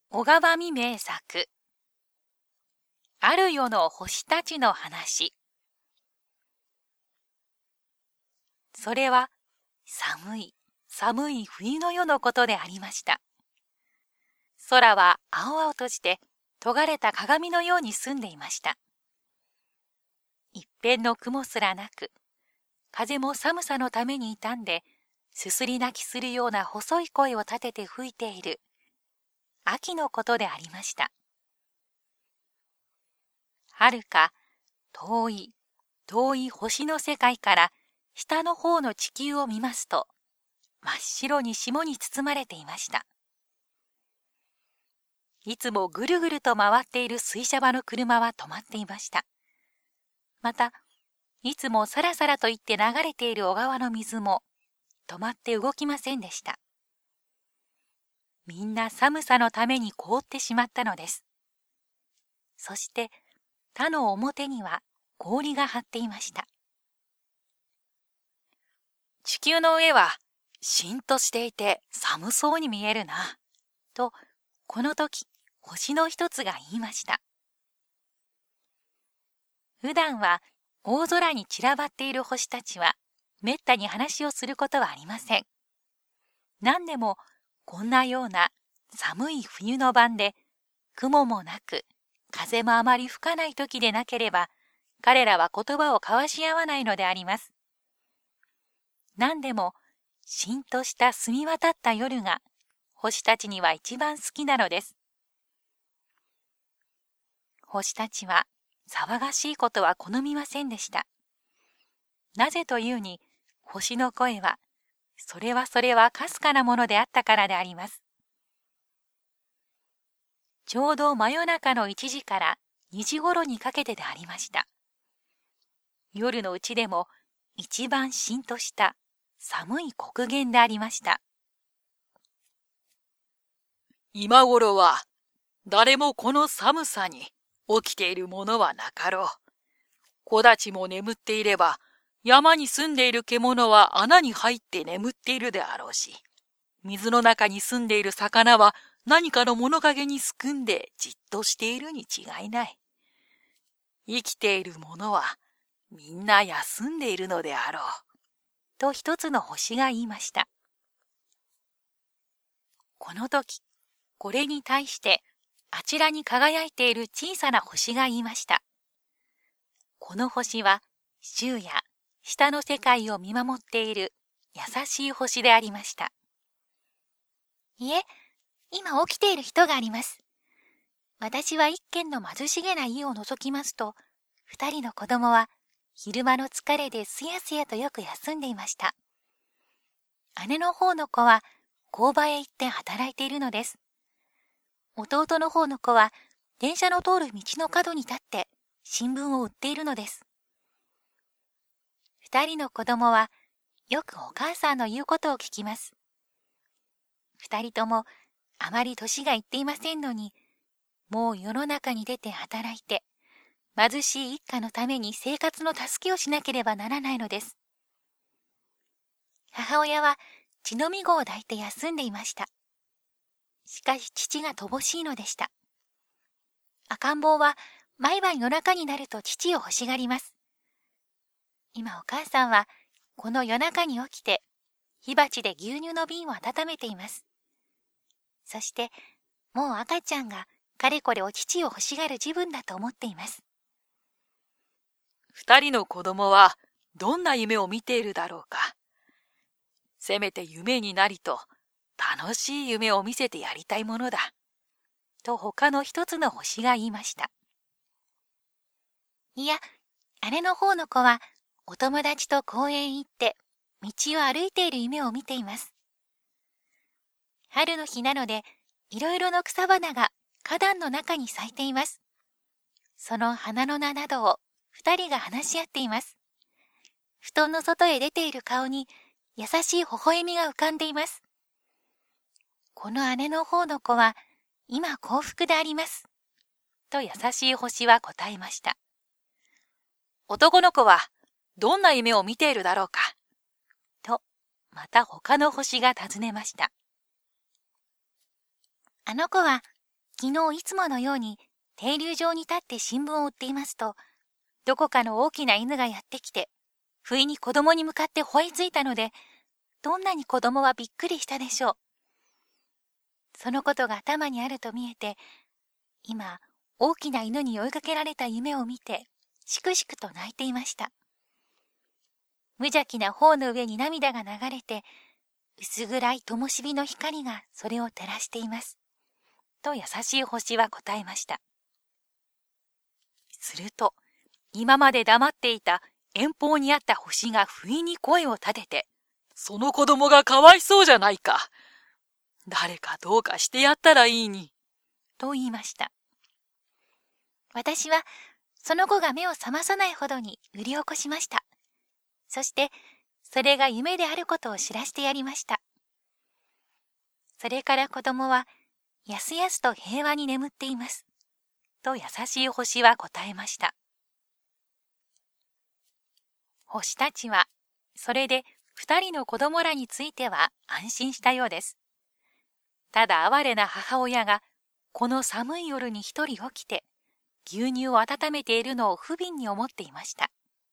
小川未明作ある夜の星たちの話。それは寒い寒い冬の夜のことでありました。空は青々として尖れた鏡のように澄んでいました。一片の雲すらなく、風も寒さのために傷んで、すすり泣きするような細い声を立てて吹いている秋のことでありました。はるか遠い遠い星の世界から下の方の地球を見ますと、真っ白に霜に包まれていました。いつもぐるぐると回っている水車場の車は止まっていました。また、いつもさらさらといって流れている小川の水も止まって動きませんでした。みんな寒さのために凍ってしまったのです。そして田の表には氷が張っていました。地球の上はしんとしていて寒そうに見えるな、とこの時星の一つが言いました。普段は大空に散らばっている星たちはめったに話をすることはありません。何でもこんなような寒い冬の晩で雲もなく風もあまり吹かない時でなければ、彼らは言葉を交わし合わないのであります。何でもしんとした澄み渡った夜が星たちには一番好きなのです。星たちは騒がしいことは好みませんでした。なぜというに、星の声はそれはかすかなものであったからであります。ちょうど真夜中の1時から2時ごろにかけてでありました。夜のうちでも一番しんとした寒い刻限でありました。 今頃は誰もこの寒さに起きているものはなかろう。木立も眠っていれば、山に住んでいる獣は穴に入って眠っているであろうし、水の中に住んでいる魚は何かの物陰にすくんでじっとしているに違いない。生きている者はみんな休んでいるのであろう。 と一つの星が言いました。この時、これに対してあちらに輝いている小さな星が言いました。この星は昼夜、下の世界を見守っている優しい星でありました。 いえ、今起きている人があります。私は一軒の貧しげな家を覗きますと、二人の子供は昼間の疲れですやすやとよく休んでいました。姉の方の子は工場へ行って働いているのです。弟の方の子は電車の通る道の角に立って新聞を売っているのです。二人の子供はよくお母さんの言うことを聞きます。二人ともあまり年がいっていませんのに、もう世の中に出て働いて、貧しい一家のために生活の助けをしなければならないのです。母親は血のみ子を抱いて休んでいました。しかし父が乏しいのでした。赤ん坊は毎晩夜中になると父を欲しがります。今お母さんはこの夜中に起きて火鉢で牛乳の瓶を温めています。そしてもう赤ちゃんがかれこれお乳を欲しがる時分だと思っています。 二人の子供はどんな夢を見ているだろうか。せめて夢になりと楽しい夢を見せてやりたいものだ。 と他の一つの星が言いました。 いや、姉の方の子はお友達と公園へ行って道を歩いている夢を見ています。春の日なのでいろいろの草花が花壇の中に咲いています。その花の名などを二人が話し合っています。布団の外へ出ている顔に優しい微笑みが浮かんでいます。この姉の方の子は今幸福であります。 と優しい星は答えました。 男の子はどんな夢を見ているだろうか。 とまた他の星が尋ねました。 あの子は昨日いつものように停留場に立って新聞を売っていますと、どこかの大きな犬がやってきて、不意に子供に向かって吠えついたので、どんなに子供はびっくりしたでしょう。そのことが頭にあると見えて、今、大きな犬に追いかけられた夢を見て、しくしくと泣いていました。無邪気な頬の上に涙が流れて、薄暗い灯火の光がそれを照らしています。と優しい星は答えました。すると、今まで黙っていた遠方にあった星が不意に声を立てて、 その子供がかわいそうじゃないか。誰かどうかしてやったらいいに。 と言いました。私は、その子が目を覚まさないほどに売り起こしました。そして、それが夢であることを知らせてやりました。それから子供は、やすやすと平和に眠っています。と優しい星は答えました。星たちは、それで二人の子供らについては安心したようです。ただ哀れな母親が、この寒い夜に一人起きて、牛乳を温めているのを不憫に思っていました。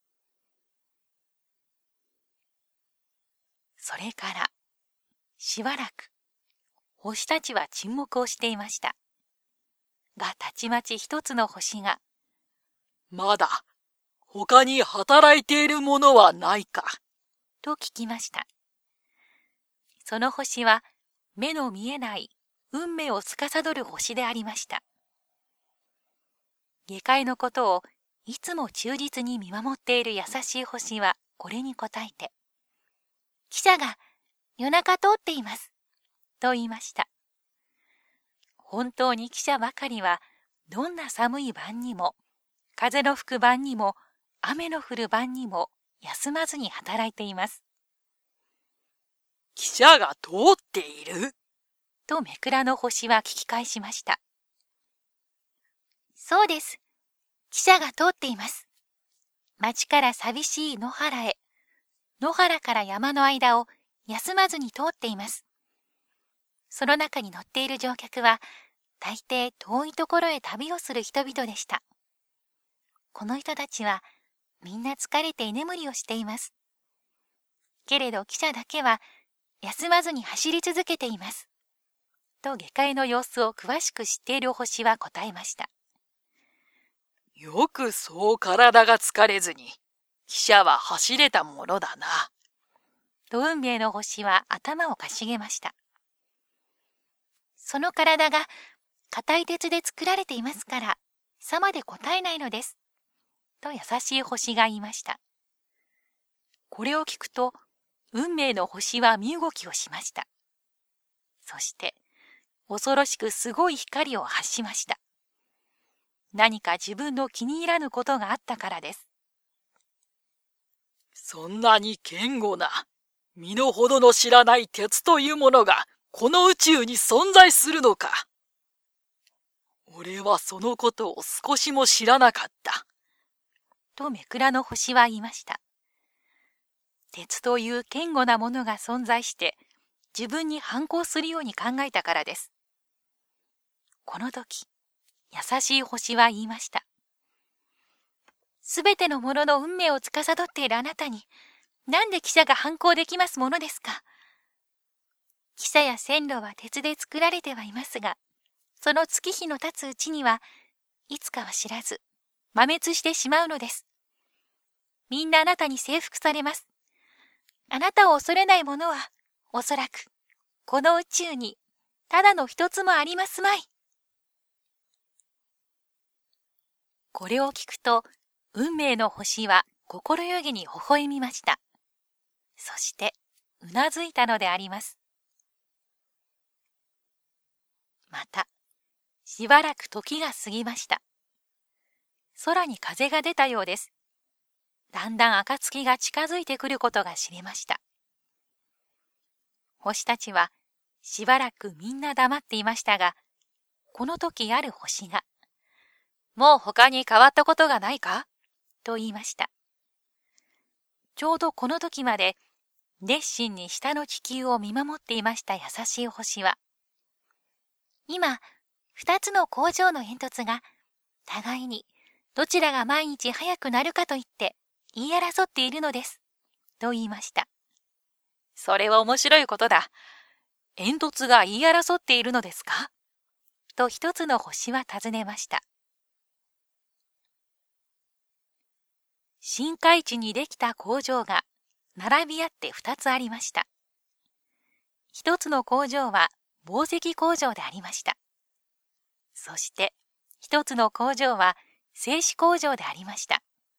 それから、しばらく、星たちは沈黙をしていました。が、たちまち一つの星が、 まだ、他に働いているものはないか。 と聞きました。その星は、目の見えない運命を司る星でありました。下界のことをいつも忠実に見守っている優しい星はこれに答えて、汽車が夜中通っています。と言いました。本当に汽車ばかりはどんな寒い晩にも、風の吹く晩にも、雨の降る晩にも休まずに働いています。 汽車が通っている？ とめくらの星は聞き返しました。そうです。汽車が通っています。町から寂しい野原へ、野原から山の間を休まずに通っています。その中に乗っている乗客は、大抵遠いところへ旅をする人々でした。この人たちは、みんな疲れて居眠りをしています。けれど汽車だけは、休まずに走り続けています。と下界の様子を詳しく知っている星は答えました。 よくそう体が疲れずに、汽車は走れたものだな。 と運命の星は頭をかしげました。その体が硬い鉄で作られていますから、さまで答えないのです。と優しい星が言いました。これを聞くと、運命の星は身動きをしました。そして、恐ろしくすごい光を発しました。何か自分の気に入らぬことがあったからです。 そんなに堅固な、身の程の知らない鉄というものが、この宇宙に存在するのか。俺はそのことを少しも知らなかった。 とめくらの星は言いました。鉄という堅固なものが存在して、自分に反抗するように考えたからです。この時、優しい星は言いました。すべてのものの運命を司っているあなたに、なんで汽車が反抗できますものですか。汽車や線路は鉄で作られてはいますが、その月日の経つうちには、いつかは知らず、破滅してしまうのです。みんなあなたに征服されます。あなたを恐れないものは、おそらく、この宇宙に、ただの一つもありますまい。これを聞くと、運命の星は心よげに微笑みました。そして、うなずいたのであります。また、しばらく時が過ぎました。空に風が出たようです。だんだん暁が近づいてくることが知れました。星たちはしばらくみんな黙っていましたが、この時ある星が、もう他に変わったことがないかと言いました。ちょうどこの時まで熱心に下の地球を見守っていました優しい星は、今、 2つの工場の煙突が互いにどちらが毎日早く鳴るかといって言い争っているのです。と言いました。 それは面白いことだ。煙突が言い争っているのですか？ と一つの星は尋ねました。深海地にできた工場が並び合って2つありました。一つの工場は紡績工場でありました。そして一つの工場は製糸工場でありました。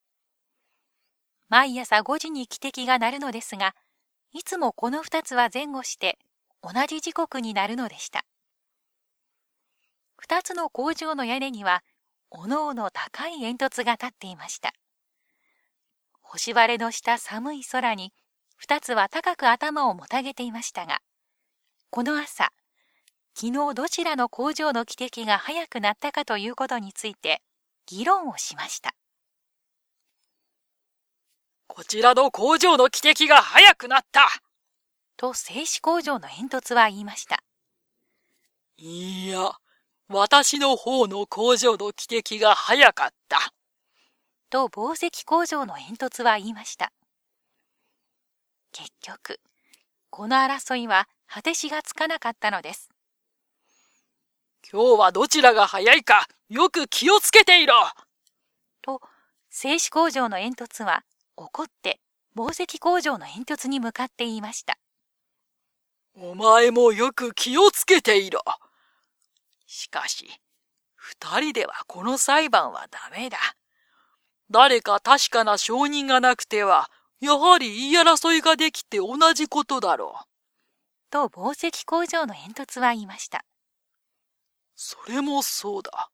毎朝5時に汽笛が鳴るのですが、いつもこの2つは前後して同じ時刻になるのでした。2つの工場の屋根にはおのおの高い煙突が立っていました。星晴れの下寒い空に2つは高く頭をもたげていましたが、この朝、昨日どちらの工場の汽笛が早く鳴ったかということについて議論をしました。 こちらの工場の汽笛が早くなったと製糸工場の煙突は言いました。 いや、私の方の工場の汽笛が早かったと紡績工場の煙突は言いました。結局、この争いは果てしがつかなかったのです。 今日はどちらが早いかよく気をつけていろと製糸工場の煙突は怒って紡績工場の煙突に向かって言いました。 お前もよく気をつけていろ。しかし、二人ではこの裁判はダメだ。誰か確かな証人がなくては、やはり言い争いができて同じことだろう。 と紡績工場の煙突は言いました。 それもそうだ。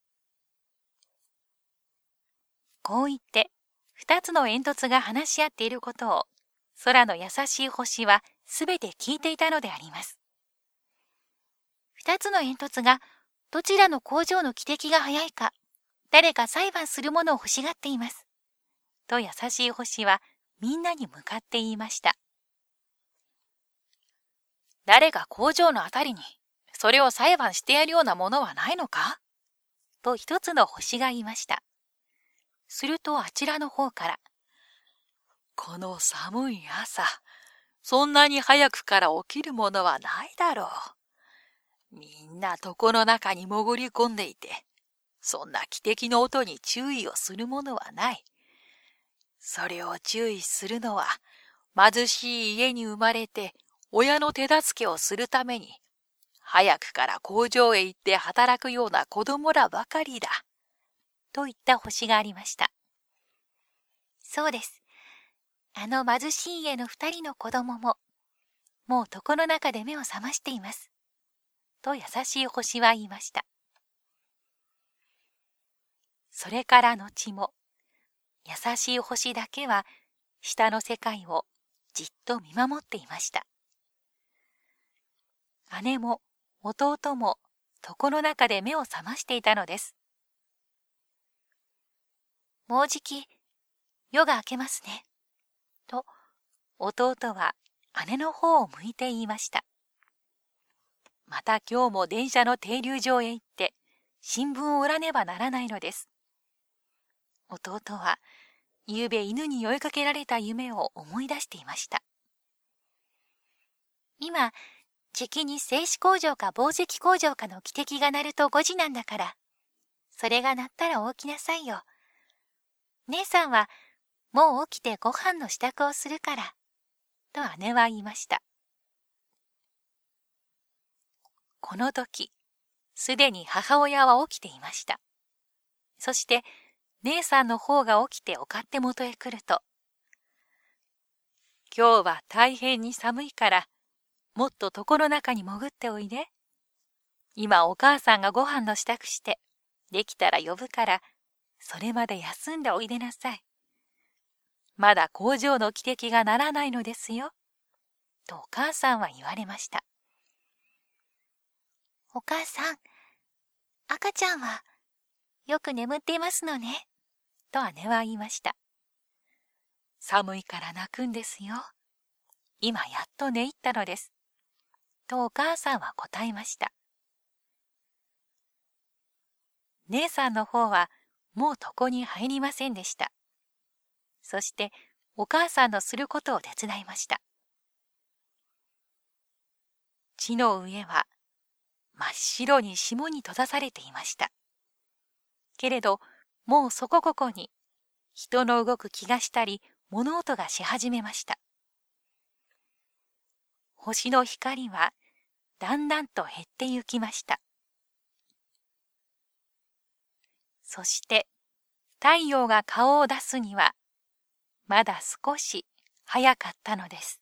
こう言って、二つの煙突が話し合っていることを、空の優しい星はすべて聞いていたのであります。二つの煙突がどちらの工場の汽笛が早いか、誰か裁判するものを欲しがっています。と優しい星はみんなに向かって言いました。 誰が工場のあたりに、それを裁判してやるようなものはないのか？ と一つの星が言いました。するとあちらの方から、 この寒い朝、そんなに早くから起きるものはないだろう。みんな床の中に潜り込んでいて、そんな汽笛の音に注意をするものはない。それを注意するのは、貧しい家に生まれて親の手助けをするために、早くから工場へ行って働くような子供らばかりだ。 といった星がありました。そうです。あの貧しい家の2人の子供も、もう床の中で目を覚ましています。と優しい星は言いました。それから後も、優しい星だけは下の世界をじっと見守っていました。姉も弟も床の中で目を覚ましていたのです。もうじき夜が明けますね。と弟は姉の方を向いて言いました。また今日も電車の停留場へ行って新聞を売らねばならないのです。弟はゆうべ犬に追いかけられた夢を思い出していました。今、じきに製糸工場か紡績工場かの汽笛が鳴ると5時なんだから、それが鳴ったら起きなさいよ。姉さんはもう起きてご飯の支度をするから、と姉は言いました。この時、すでに母親は起きていました。そして、姉さんの方が起きてお勝手元へ来ると、今日は大変に寒いから、もっと床の中に潜っておいで。今お母さんがご飯の支度して、できたら呼ぶから、それまで休んでおいでなさい。まだ工場の汽笛が鳴らないのですよ。とお母さんは言われました。お母さん、赤ちゃんはよく眠っていますのね。と姉は言いました。寒いから泣くんですよ。今やっと寝入ったのです。とお母さんは答えました。 姉さんの方はもう床に入りませんでした。そしてお母さんのすることを手伝いました。地の上は真っ白に霜に閉ざされていました。けれどもうそこここに人の動く気がしたり物音がし始めました。星の光はだんだんと減ってゆきました。そして太陽が顔を出すにはまだ少し早かったのです。